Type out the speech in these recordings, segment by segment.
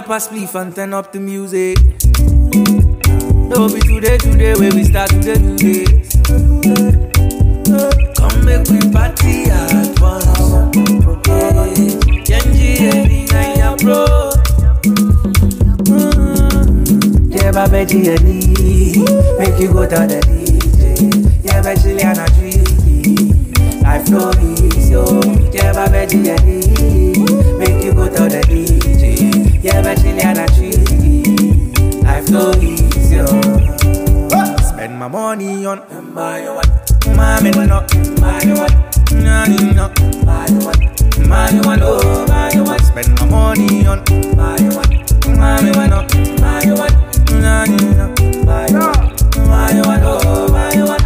up a spliff and turn up the music. Don't be today where we start to do this. Come make we party at once. Genji, Eddie, Naya, bro. Yeah, baby, Eddie, make you go to the DJ. Yeah, baby, Liana, Tree. Life no easy, yo. Yeah, baby, Eddie, make you go to the DJ. Yeah, baby, Liana, Tree. Life no easy, yo. Spend my money on my what? Mommy, no, my what? No, my what? My what? Oh, my what? Spend my money on my what? Mommy, no, my what? No, my what? My what? Oh, my what?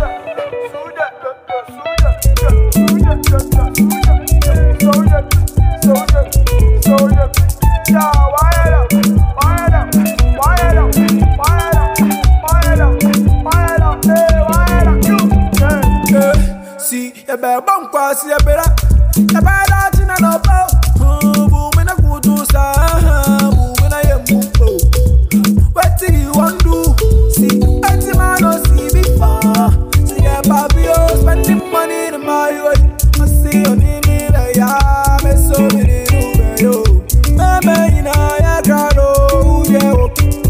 See, you better bump cross your better. You better chin and up. Boom in a good to sa. Boom in a yem. What do you want to do? See, every man no see before. See, yeah, papi, oh, spending money in my way. I see you need me there, yeah. Me so many new yo. Baby, in a crowd, oh, yeah.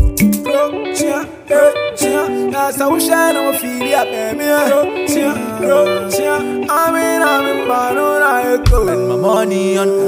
That's how we shine our feel, yeah, baby. I'm in, man, on I go. Spend my money on